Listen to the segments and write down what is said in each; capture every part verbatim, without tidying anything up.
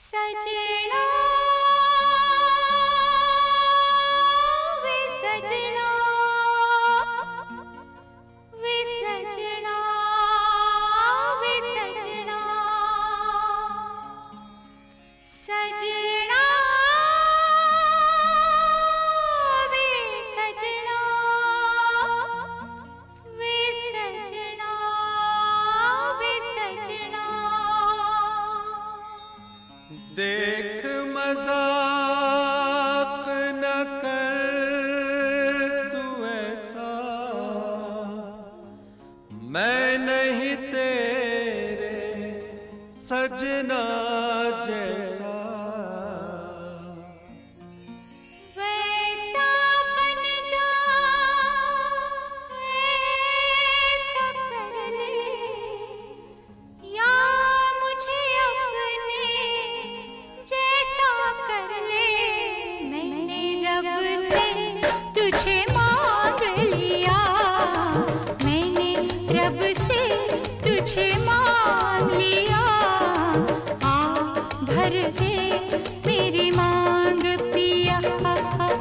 सजना वे सजना वे सजना वे सजना सजना वे सजना वे सजना वे सजना देख मजाक न कर तू ऐसा, मैं नहीं तेरे सजना जैसा। वैसा बन जा ऐसा कर ले, या मुझे अपने जैसा कर ले। मैंने रब से तुझे मांग लिया, मैंने रब से तुझे मांग लिया। आ भर दे मेरी मांग पिया, आ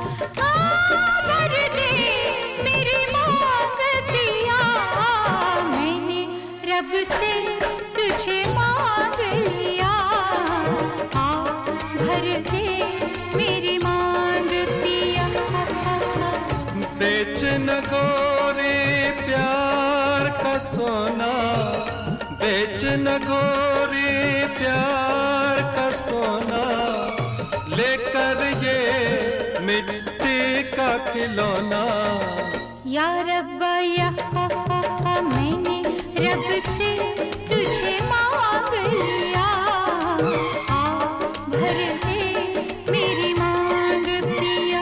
भर दे मेरी मांग पिया। मैंने रब से तुझे मांग लिया, आ भर दे मेरी मांग पिया। बेच न गोरे प्यार का सोना, बेच न गोरे प्यार का सोना, लेकर ये मिट्टी का खिलौना। या रब्बा या मैंने रब से तुझे मांग लिया, आ भर दे मेरी मांग पिया।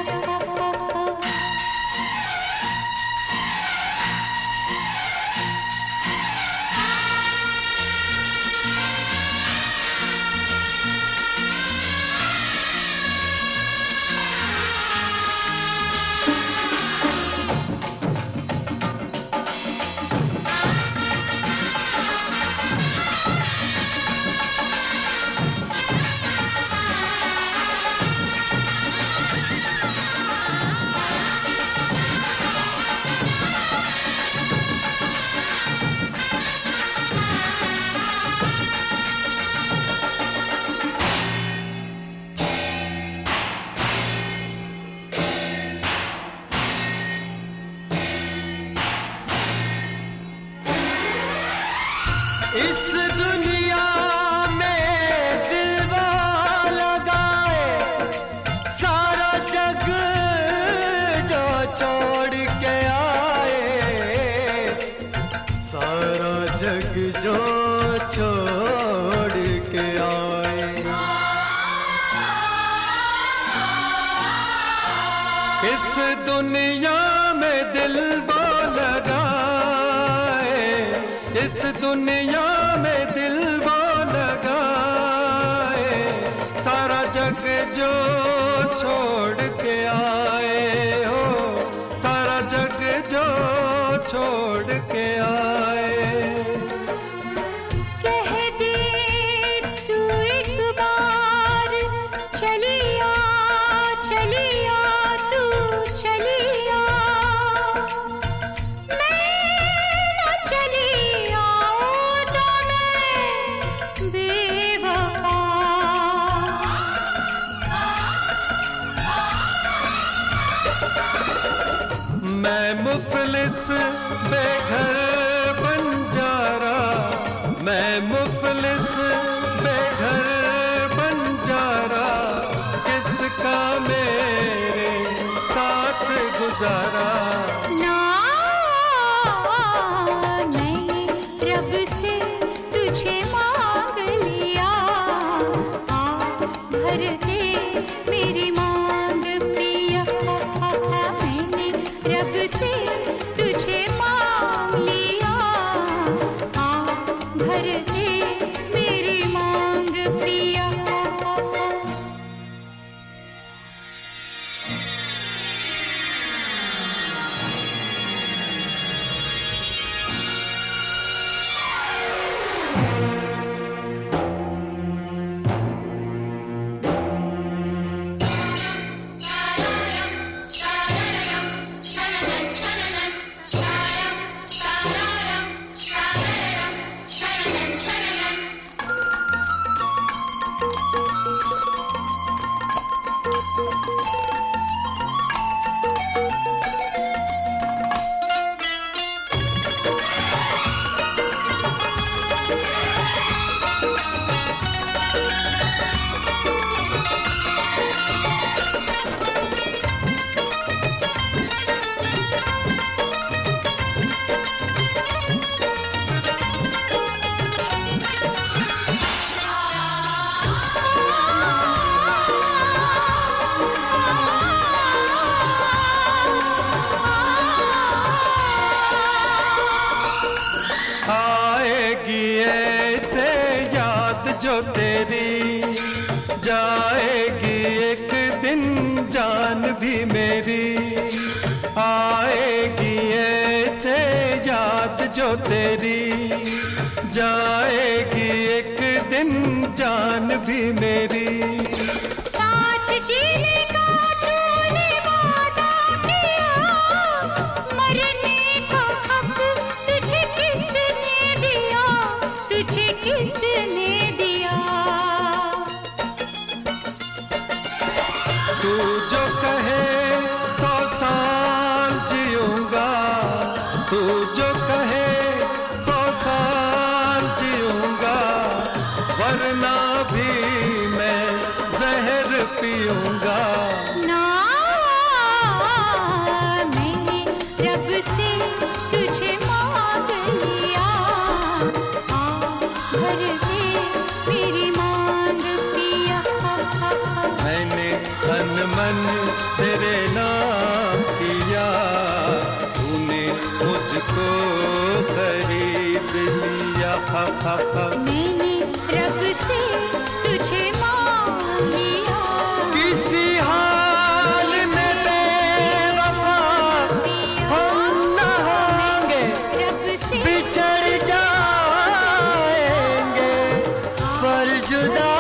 इस दुनिया में दिलवा लगाए, सारा जग जो छोड़ के आए, सारा जग जो छोड़ के आए। इस दुनिया में दिल वो लगाए, इस दुनिया में दिल वो लगाए, सारा जग जो छोड़ के आए हो, सारा जग जो छोड़ के आए। कह दे तू एक बार चलिया चलिया तू चलिया, तेरी, जाएगी एक दिन जान भी मेरी, आएगी ऐसे याद जो तेरी, जाएगी एक दिन जान भी मेरी। साथ जीने का तूने वादा किया, मरने का हक तुझे किसने दिया, तुझे किसने दिया। तू जो कहे सौ साल जीऊंगा, तू जो कहे सौ साल जीऊंगा, वरना भी मैं जहर पीऊंगा। ना मैंने रब से तुझे मांग लिया, आ भर दे मेरी मांग पिया। मैंने तन मन तेरे नाम किया, तूने मुझको खरीद लिया। मैंने रब से तुझे मांग लिया, किसी हाल में बेवफा हम न होंगे, रब से बिछड़ जाएंगे पर जुदा